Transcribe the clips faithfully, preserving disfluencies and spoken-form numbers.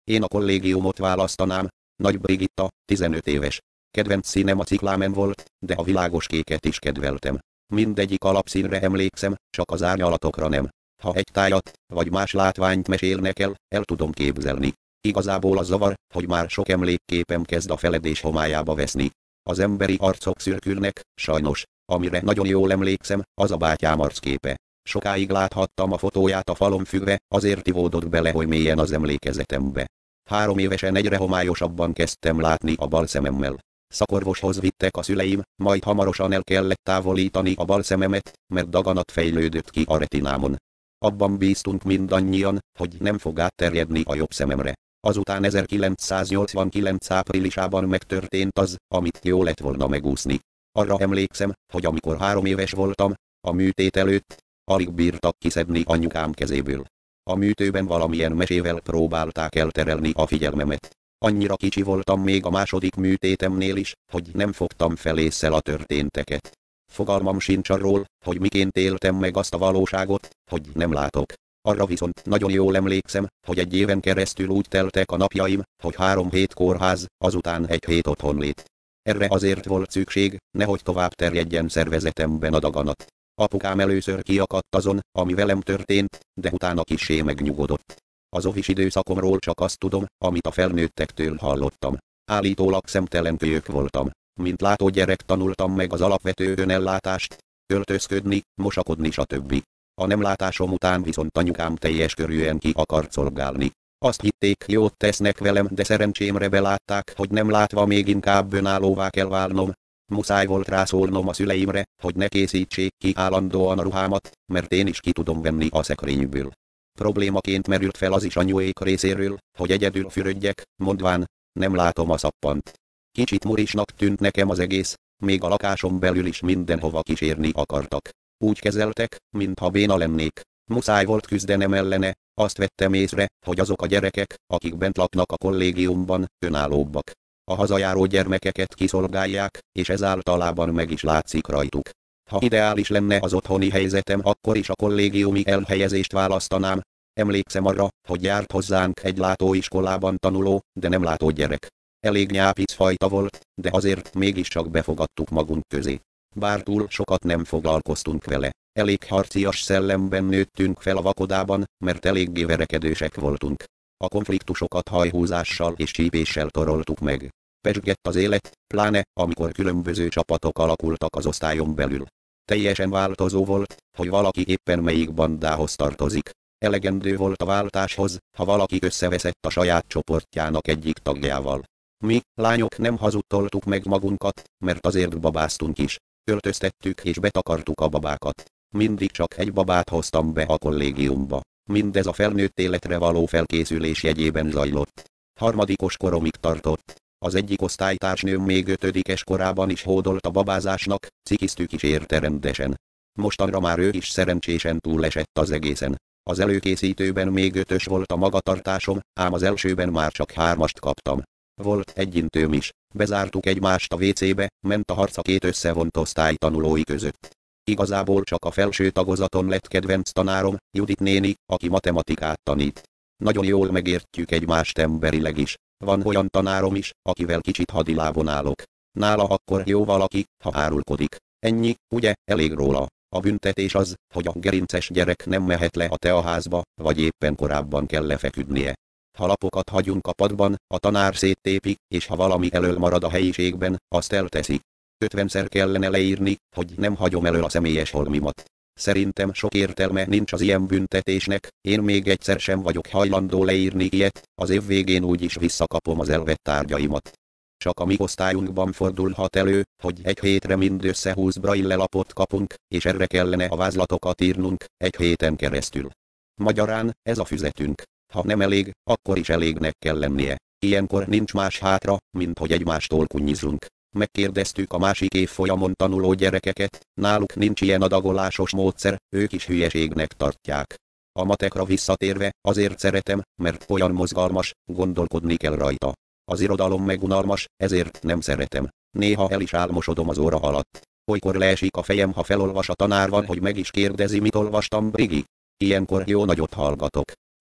Én a kollégiumot választanám. Nagy Brigitta, tizenöt éves. Kedvenc színem a ciklámen volt, de a világos kéket is kedveltem. Mindegyik alapszínre emlékszem, csak az árnyalatokra nem. Ha egy tájat, vagy más látványt mesélnek el, el tudom képzelni. Igazából az zavar, hogy már sok emlékképem kezd a feledés homályába veszni. Az emberi arcok szürkülnek, sajnos. Amire nagyon jól emlékszem, az a bátyám arcképe. Sokáig láthattam a fotóját a falon függve, azért ivódott bele oly mélyen az emlékezetembe. Három évesen egyre homályosabban kezdtem látni a bal szememmel. Szakorvoshoz vittek a szüleim, majd hamarosan el kellett távolítani a bal szememet, mert daganat fejlődött ki a retinámon. Abban bíztunk mindannyian, hogy nem fog átterjedni a jobb szememre. Azután ezerkilencszáznyolcvankilenc áprilisában megtörtént az, amit jó lett volna megúszni. Arra emlékszem, hogy amikor három éves voltam, a műtét előtt, alig bírtak kiszedni anyukám kezéből. A műtőben valamilyen mesével próbálták elterelni a figyelmemet. Annyira kicsi voltam még a második műtétemnél is, hogy nem fogtam fel ésszel a történteket. Fogalmam sincs arról, hogy miként éltem meg azt a valóságot, hogy nem látok. Arra viszont nagyon jól emlékszem, hogy egy éven keresztül úgy teltek a napjaim, hogy három hét kórház, azután egy hét otthonlét. Erre azért volt szükség, nehogy tovább terjedjen szervezetemben a daganat. Apukám először kiakadt azon, ami velem történt, de utána kissé megnyugodott. Az ovis időszakomról csak azt tudom, amit a felnőttektől hallottam. Állítólag szemtelen kölyök voltam. Mint látógyerek tanultam meg az alapvető önellátást, öltözködni, mosakodni stb. A nem látásom után viszont anyukám teljes körűen ki akart szolgálni. Azt hitték, jót tesznek velem, de szerencsémre belátták, hogy nem látva még inkább önállóvá kell válnom. Muszáj volt rászólnom a szüleimre, hogy ne készítsék ki állandóan a ruhámat, mert én is ki tudom venni a szekrényből. Problémaként merült fel az is anyuék részéről, hogy egyedül fürödjek, mondván, nem látom a szappant. Kicsit murisnak tűnt nekem az egész, még a lakáson belül is mindenhova kísérni akartak. Úgy kezeltek, mintha béna lennék. Muszáj volt küzdenem ellene, azt vettem észre, hogy azok a gyerekek, akik bent laknak a kollégiumban, önállóbbak. A hazajáró gyermekeket kiszolgálják, és ez általában meg is látszik rajtuk. Ha ideális lenne az otthoni helyzetem, akkor is a kollégiumi elhelyezést választanám. Emlékszem arra, hogy járt hozzánk egy látóiskolában tanuló, de nem látó gyerek. Elég nyápic fajta volt, de azért mégiscsak befogadtuk magunk közé. Bár túl sokat nem foglalkoztunk vele. Elég harcias szellemben nőttünk fel a vakodában, mert eléggé verekedősek voltunk. A konfliktusokat hajhúzással és csípéssel toroltuk meg. Pezsgett az élet, pláne, amikor különböző csapatok alakultak az osztályon belül. Teljesen változó volt, hogy valaki éppen melyik bandához tartozik. Elegendő volt a váltáshoz, ha valaki összeveszett a saját csoportjának egyik tagjával. Mi, lányok nem hazudtoltuk meg magunkat, mert azért babáztunk is. Öltöztettük és betakartuk a babákat. Mindig csak egy babát hoztam be a kollégiumba. Mindez a felnőtt életre való felkészülés jegyében zajlott. Harmadikos koromig tartott. Az egyik osztálytársnőm még ötödikes korában is hódolt a babázásnak, cikiztük is érte rendesen. Mostanra már ő is szerencsésen túlesett az egészen. Az előkészítőben még ötös volt a magatartásom, ám az elsőben már csak hármast kaptam. Volt egy intőm is. Bezártuk egymást a vécébe, ment a harc a két összevont osztály tanulói között. Igazából csak a felső tagozaton lett kedvenc tanárom, Judit néni, aki matematikát tanít. Nagyon jól megértjük egymást emberileg is. Van olyan tanárom is, akivel kicsit hadilábon állok. Nála akkor jó valaki, ha árulkodik. Ennyi, ugye, elég róla. A büntetés az, hogy a gerinces gyerek nem mehet le a teaházba, vagy éppen korábban kell lefeküdnie. Ha lapokat hagyunk a padban, a tanár széttépi, és ha valami elől marad a helyiségben, azt elteszi. ötvenszer kellene leírni, hogy nem hagyom elől a személyes holmimat. Szerintem sok értelme nincs az ilyen büntetésnek, én még egyszer sem vagyok hajlandó leírni ilyet, az év végén úgyis visszakapom az elvett tárgyaimat. Csak a mi osztályunkban fordulhat elő, hogy egy hétre mindössze húsz braille lapot kapunk, és erre kellene a vázlatokat írnunk, egy héten keresztül. Magyarán, ez a füzetünk. Ha nem elég, akkor is elégnek kell lennie. Ilyenkor nincs más hátra, mint hogy egymástól kunnyizunk. Megkérdeztük a másik évfolyamon tanuló gyerekeket, náluk nincs ilyen adagolásos módszer, ők is hülyeségnek tartják. A matekra visszatérve, azért szeretem, mert olyan mozgalmas, gondolkodni kell rajta. Az irodalom meg unalmas, ezért nem szeretem. Néha el is álmosodom az óra alatt. Olykor leesik a fejem, ha felolvas a tanár van, hogy meg is kérdezi, mit olvastam, Brigi. Ilyenkor jó nagyot hallgatok.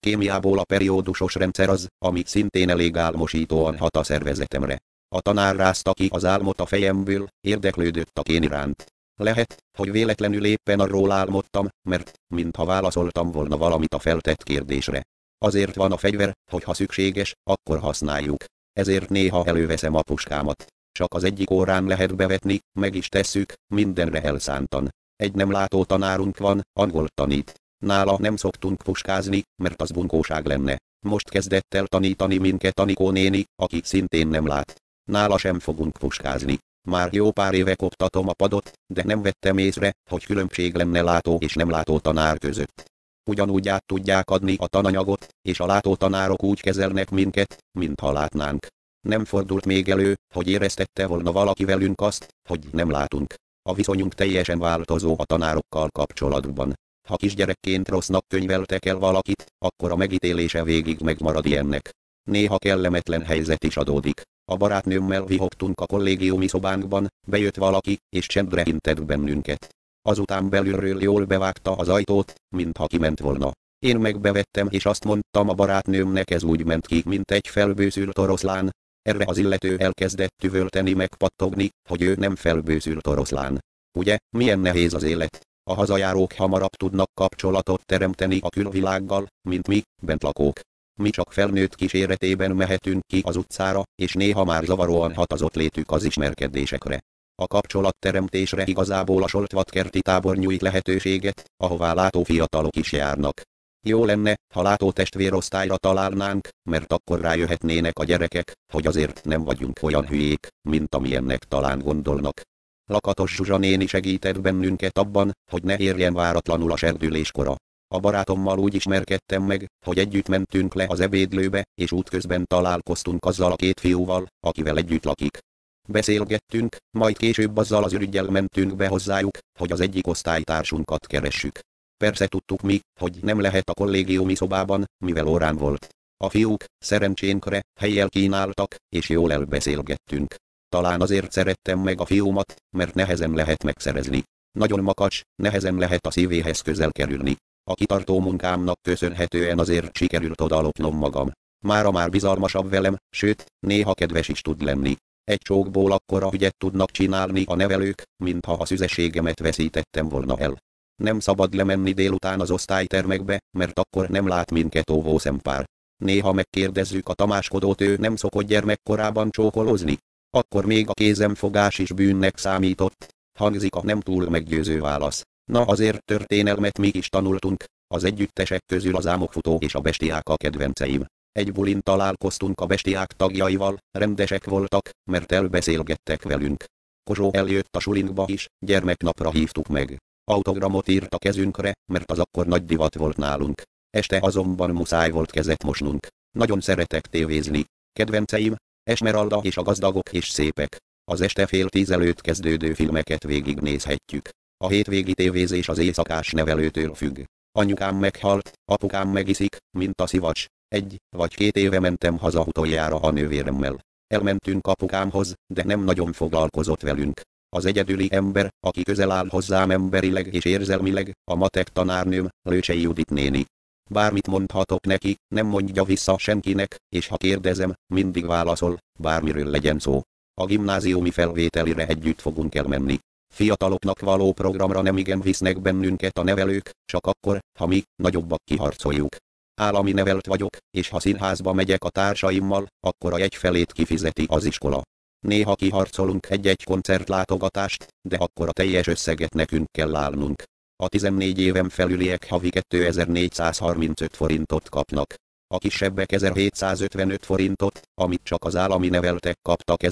Kémiából a periódusos rendszer az, ami szintén elég álmosítóan hat a szervezetemre. A tanár rázta ki az álmot a fejemből, érdeklődött a kén iránt. Lehet, hogy véletlenül éppen arról álmodtam, mert, mintha válaszoltam volna valamit a feltett kérdésre. Azért van a fegyver, hogy ha szükséges, akkor használjuk. Ezért néha előveszem a puskámat. Csak az egyik órán lehet bevetni, meg is tesszük, mindenre elszántan. Egy nem látó tanárunk van, angolt tanít. Nála nem szoktunk puskázni, mert az bunkóság lenne. Most kezdett el tanítani minket Anikó néni, aki szintén nem lát. Nála sem fogunk puskázni. Már jó pár évek oktatom a padot, de nem vettem észre, hogy különbség lenne látó és nem látó tanár között. Ugyanúgy át tudják adni a tananyagot, és a látó tanárok úgy kezelnek minket, mintha látnánk. Nem fordult még elő, hogy éreztette volna valaki velünk azt, hogy nem látunk. A viszonyunk teljesen változó a tanárokkal kapcsolatban. Ha kisgyerekként rossznak könyveltek el valakit, akkor a megítélése végig megmarad ilyennek. Néha kellemetlen helyzet is adódik. A barátnőmmel vihogtunk a kollégiumi szobánkban, bejött valaki, és csendre intett bennünket. Azután belülről jól bevágta az ajtót, mintha kiment volna. Én megbevettem és azt mondtam a barátnőmnek, ez úgy ment ki, mint egy felbőszült oroszlán. Erre az illető elkezdett tüvölteni meg pattogni, hogy ő nem felbőszült oroszlán. Ugye, milyen nehéz az élet? A hazajárók hamarabb tudnak kapcsolatot teremteni a külvilággal, mint mi, bentlakók. Mi csak felnőtt kíséretében mehetünk ki az utcára, és néha már zavaróan hat az ott létük az ismerkedésekre. A kapcsolatteremtésre igazából a Soltvatkerti tábor nyújt lehetőséget, ahová látó fiatalok is járnak. Jó lenne, ha látó testvérosztályra találnánk, mert akkor rájöhetnének a gyerekek, hogy azért nem vagyunk olyan hülyék, mint amilyennek talán gondolnak. Lakatos Zsuzsa néni segített bennünket abban, hogy ne érjen váratlanul a serdüléskora. A barátommal úgy ismerkedtem meg, hogy együtt mentünk le az ebédlőbe, és útközben találkoztunk azzal a két fiúval, akivel együtt lakik. Beszélgettünk, majd később azzal az ürüggyel mentünk be hozzájuk, hogy az egyik osztálytársunkat keressük. Persze tudtuk mi, hogy nem lehet a kollégiumi szobában, mivel órán volt. A fiúk, szerencsénkre, helyjel kínáltak, és jól elbeszélgettünk. Talán azért szerettem meg a fiúmat, mert nehezen lehet megszerezni. Nagyon makacs, nehezen lehet a szívéhez közel kerülni. A kitartó munkámnak köszönhetően azért sikerült odalopnom magam. Mára már bizalmasabb velem, sőt, néha kedves is tud lenni. Egy csókból akkora ügyet tudnak csinálni a nevelők, mintha a szüzességemet veszítettem volna el. Nem szabad lemenni délután az osztálytermekbe, mert akkor nem lát minket óvó szempár. Néha megkérdezzük a tamáskodót, ő nem szokott gyermekkorában csókolózni. Akkor még a kézemfogás is bűnnek számított, hangzik a nem túl meggyőző válasz. Na azért történelmet mi is tanultunk, az együttesek közül az Ámokfutó és a Bestiák a kedvenceim. Egy bulin találkoztunk a Bestiák tagjaival, rendesek voltak, mert elbeszélgettek velünk. Kozsó eljött a sulinkba is, gyermeknapra hívtuk meg. Autogramot írt a kezünkre, mert az akkor nagy divat volt nálunk. Este azonban muszáj volt kezet mosnunk. Nagyon szeretek tévézni. Kedvenceim, Esmeralda és a gazdagok és szépek. Az este fél tíz előtt kezdődő filmeket végignézhetjük. A hétvégi tévézés az éjszakás nevelőtől függ. Anyukám meghalt, apukám megiszik, mint a szivacs. Egy vagy két éve mentem haza utoljára a nővéremmel. Elmentünk apukámhoz, de nem nagyon foglalkozott velünk. Az egyedüli ember, aki közel áll hozzám emberileg és érzelmileg, a matek tanárnőm, Lőcsei Judit néni. Bármit mondhatok neki, nem mondja vissza senkinek, és ha kérdezem, mindig válaszol, bármiről legyen szó. A gimnáziumi felvételire együtt fogunk elmenni. Fiataloknak való programra nemigen visznek bennünket a nevelők, csak akkor, ha mi, nagyobbak kiharcoljuk. Állami nevelt vagyok, és ha színházba megyek a társaimmal, akkor a jegyfelét kifizeti az iskola. Néha kiharcolunk egy-egy koncertlátogatást, de akkor a teljes összeget nekünk kell állnunk. A tizennégy éven felüliek havi kétezer-négyszázharmincöt forintot kapnak. A kisebbek ezerhétszázötvenöt forintot, amit csak az állami neveltek kaptak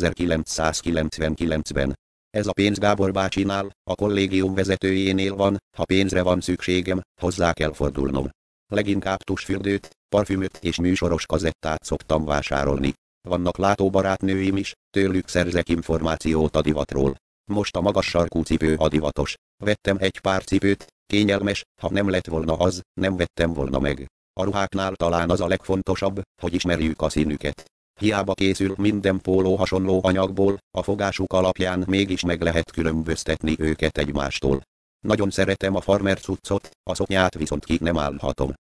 ezerkilencszázkilencvenkilencben. Ez a pénz Gábor bácsinál, a kollégium vezetőjénél van, ha pénzre van szükségem, hozzá kell fordulnom. Leginkább tusfürdőt, parfümöt és műsoros kazettát szoktam vásárolni. Vannak látóbarátnőim is, tőlük szerzek információt a divatról. Most a magas sarkú cipő a divatos. Vettem egy pár cipőt, kényelmes, ha nem lett volna az, nem vettem volna meg. A ruháknál talán az a legfontosabb, hogy ismerjük a színüket. Hiába készül minden póló hasonló anyagból, a fogásuk alapján mégis meg lehet különböztetni őket egymástól. Nagyon szeretem a farmer cuccot, a szoknyát viszont ki nem állhatom.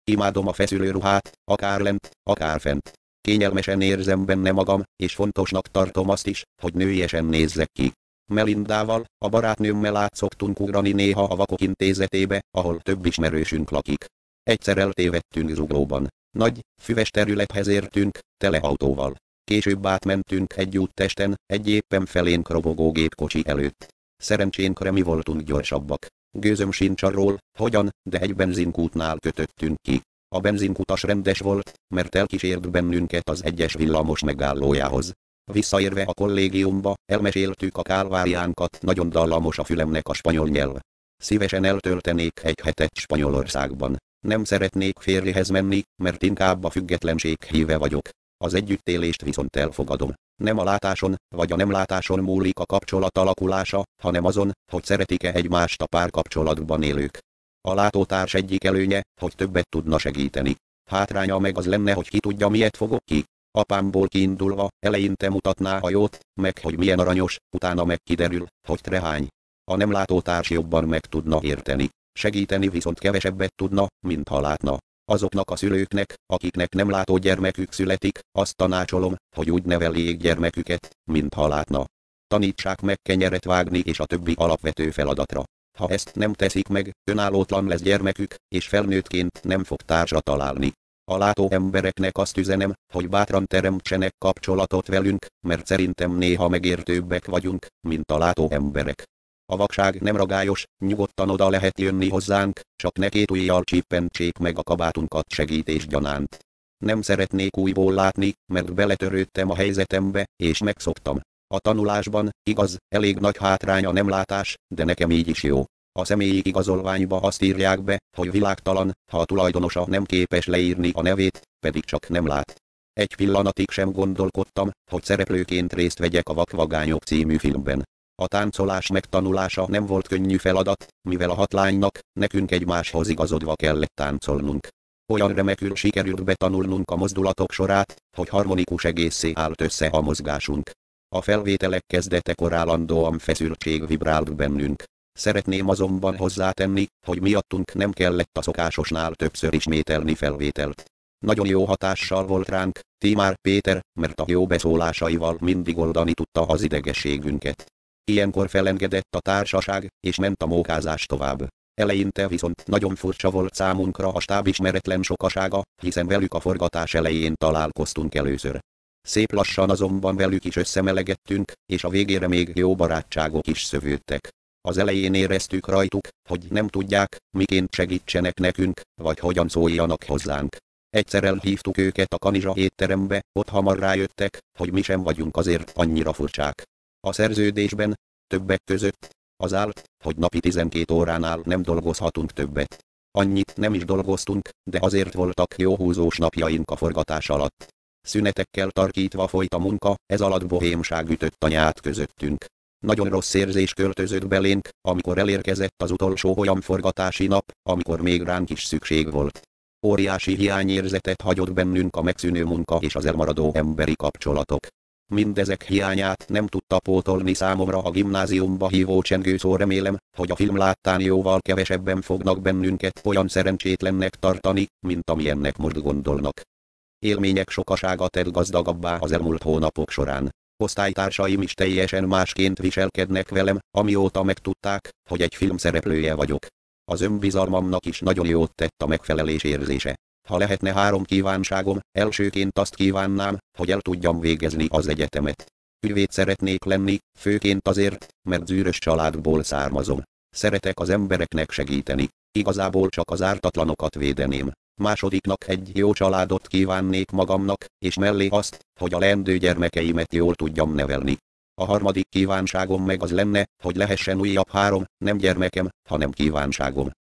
Imádom a feszülőruhát, akár lent, akár fent. Kényelmesen érzem benne magam, és fontosnak tartom azt is, hogy nőiesen nézzek ki. Melindával, a barátnőmmel át szoktunk ugrani néha a Vakok Intézetébe, ahol több ismerősünk lakik. Egyszer eltévedtünk Zuglóban. Nagy, füves területhez értünk, tele autóval. Később átmentünk egy úttesten, egy éppen felénk robogó gépkocsi előtt. Szerencsénkre mi voltunk gyorsabbak. Gőzöm sincs arról, hogyan, de egy benzinkútnál kötöttünk ki. A benzinkutas rendes volt, mert elkísért bennünket az egyes villamos megállójához. Visszaérve a kollégiumba, elmeséltük a kálváriánkat, nagyon dallamos a fülemnek a spanyol nyelv. Szívesen eltöltenék egy hetet Spanyolországban. Nem szeretnék férjhez menni, mert inkább a függetlenség híve vagyok. Az együttélést viszont elfogadom. Nem a látáson, vagy a nem látáson múlik a kapcsolat alakulása, hanem azon, hogy szeretik-e egymást a párkapcsolatban élők. A látótárs egyik előnye, hogy többet tudna segíteni. Hátránya meg az lenne, hogy ki tudja, miért fogok ki. Apámból kiindulva, eleinte mutatná a jót, meg hogy milyen aranyos, utána meg kiderül, hogy trehány. A nem látótárs jobban meg tudna érteni. Segíteni viszont kevesebbet tudna, mint ha látna. Azoknak a szülőknek, akiknek nem látó gyermekük születik, azt tanácsolom, hogy úgy neveljék gyermeküket, mint ha látna. Tanítsák meg kenyeret vágni és a többi alapvető feladatra. Ha ezt nem teszik meg, önállótlan lesz gyermekük, és felnőttként nem fog társra találni. A látó embereknek azt üzenem, hogy bátran teremtsenek kapcsolatot velünk, mert szerintem néha megértőbbek vagyunk, mint a látó emberek. A vakság nem ragályos, nyugodtan oda lehet jönni hozzánk, csak ne két ujjal csíppentsék meg a kabátunkat segítés gyanánt. Nem szeretnék újból látni, mert beletörődtem a helyzetembe, és megszoktam. A tanulásban, igaz, elég nagy hátrány a nem látás, de nekem így is jó. A személyi igazolványba azt írják be, hogy világtalan, ha a tulajdonosa nem képes leírni a nevét, pedig csak nem lát. Egy pillanatig sem gondolkodtam, hogy szereplőként részt vegyek a Vakvagányok című filmben. A táncolás megtanulása nem volt könnyű feladat, mivel a hat lánynak, nekünk egymáshoz igazodva kellett táncolnunk. Olyan remekül sikerült betanulnunk a mozdulatok sorát, hogy harmonikus egészé állt össze a mozgásunk. A felvételek kezdetekor állandóan feszültség vibrált bennünk. Szeretném azonban hozzátenni, hogy miattunk nem kellett a szokásosnál többször ismételni felvételt. Nagyon jó hatással volt ránk, Tímár Péter, mert a jó beszólásaival mindig oldani tudta az idegességünket. Ilyenkor felengedett a társaság, és ment a mókázás tovább. Eleinte viszont nagyon furcsa volt számunkra a stáb ismeretlen sokasága, hiszen velük a forgatás elején találkoztunk először. Szép lassan azonban velük is összemelegettünk, és a végére még jó barátságok is szövődtek. Az elején éreztük rajtuk, hogy nem tudják, miként segítsenek nekünk, vagy hogyan szóljanak hozzánk. Egyszer elhívtuk őket a Kanizsa étterembe, ott hamar rájöttek, hogy mi sem vagyunk azért annyira furcsák. A szerződésben, többek között, az állt, hogy napi tizenkét óránál nem dolgozhatunk többet. Annyit nem is dolgoztunk, de azért voltak jó húzós napjaink a forgatás alatt. Szünetekkel tarkítva folyt a munka, ez alatt bohémság ütött a nyát közöttünk. Nagyon rossz érzés költözött belénk, amikor elérkezett az utolsó olyan forgatási nap, amikor még ránk is szükség volt. Óriási hiányérzetet hagyott bennünk a megszűnő munka és az elmaradó emberi kapcsolatok. Mindezek hiányát nem tudta pótolni számomra a gimnáziumba hívó csengőszó. Remélem, hogy a film láttán jóval kevesebben fognak bennünket olyan szerencsétlennek tartani, mint amilyennek most gondolnak. Élmények sokasága tett gazdagabbá az elmúlt hónapok során. Osztálytársaim is teljesen másként viselkednek velem, amióta megtudták, hogy egy film szereplője vagyok. Az önbizalmamnak is nagyon jót tett a megfelelés érzése. Ha lehetne három kívánságom, elsőként azt kívánnám, hogy el tudjam végezni az egyetemet. Ügyvéd szeretnék lenni, főként azért, mert zűrös családból származom. Szeretek az embereknek segíteni. Igazából csak az ártatlanokat védeném. Másodiknak egy jó családot kívánnék magamnak, és mellé azt, hogy a leendő gyermekeimet jól tudjam nevelni. A harmadik kívánságom meg az lenne, hogy lehessen újabb három, nem gyermekem, hanem kívánságom.